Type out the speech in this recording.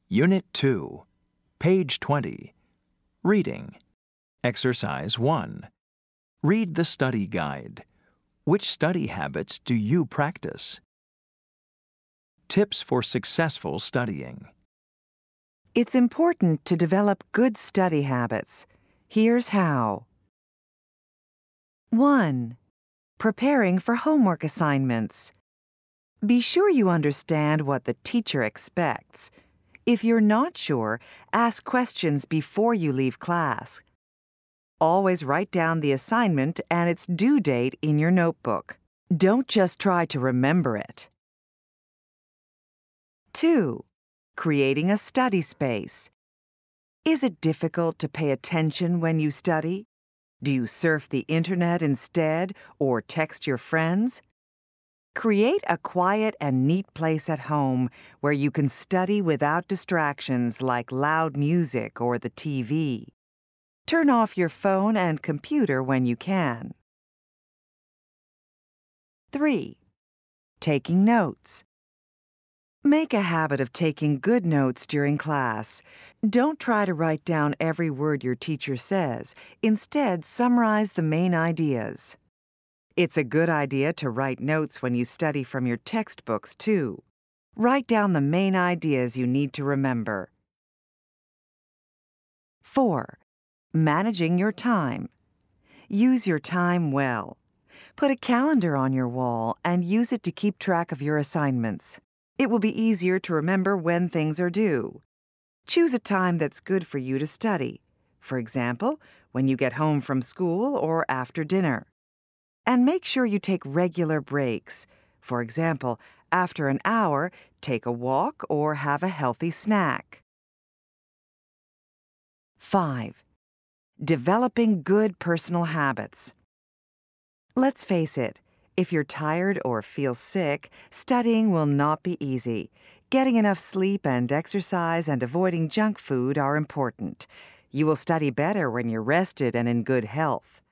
Unit 2, page 20. Reading. Exercise 1. Read the study guide. Which study habits do you practice? Tips for successful studying. It's important to develop good study habits. Here's how. 1. Preparing for homework assignments. Be sure you understand what the teacher expects. If you're not sure, ask questions before you leave class. Always write down the assignment and its due date in your notebook. Don't just try to remember it. 2. Creating a study space. Is it difficult to pay attention when you study? Do you surf the internet instead or text your friends? Create a quiet and neat place at home where you can study without distractions like loud music or the TV. Turn off your phone and computer when you can. 3. Taking notes. Make a habit of taking good notes during class. Don't try to write down every word your teacher says. Instead, summarize the main ideas. It's a good idea to write notes when you study from your textbooks, too. Write down the main ideas you need to remember. 4. Managing your time. Use your time well. Put a calendar on your wall and use it to keep track of your assignments. It will be easier to remember when things are due. Choose a time that's good for you to study. For example, when you get home from school or after dinner. And make sure you take regular breaks. For example, after an hour, take a walk or have a healthy snack. 5. Developing good personal habits. Let's face it, if you're tired or feel sick, studying will not be easy. Getting enough sleep and exercise and avoiding junk food are important. You will study better when you're rested and in good health.